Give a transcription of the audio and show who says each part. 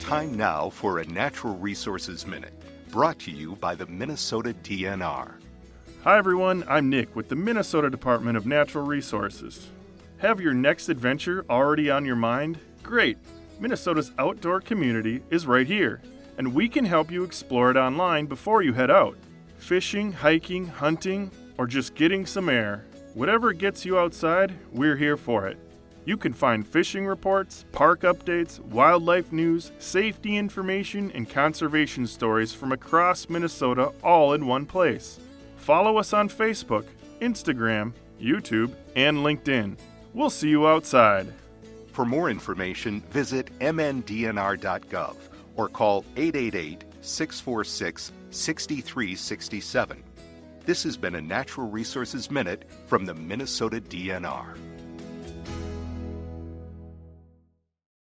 Speaker 1: Time now for a Natural Resources Minute, brought to you by the Minnesota DNR.
Speaker 2: Hi everyone, I'm Nick with the Minnesota Department of Natural Resources. Have your next adventure already on your mind? Great! Minnesota's outdoor community is right here, and we can help you explore it online before you head out. Fishing, hiking, hunting, or just getting some air. Whatever gets you outside, we're here for it. You can find fishing reports, park updates, wildlife news, safety information, and conservation stories from across Minnesota all in one place. Follow us on Facebook, Instagram, YouTube, and LinkedIn. We'll see you outside.
Speaker 1: For more information, visit mndnr.gov or call 888-646-6367. This has been a Natural Resources Minute from the Minnesota DNR.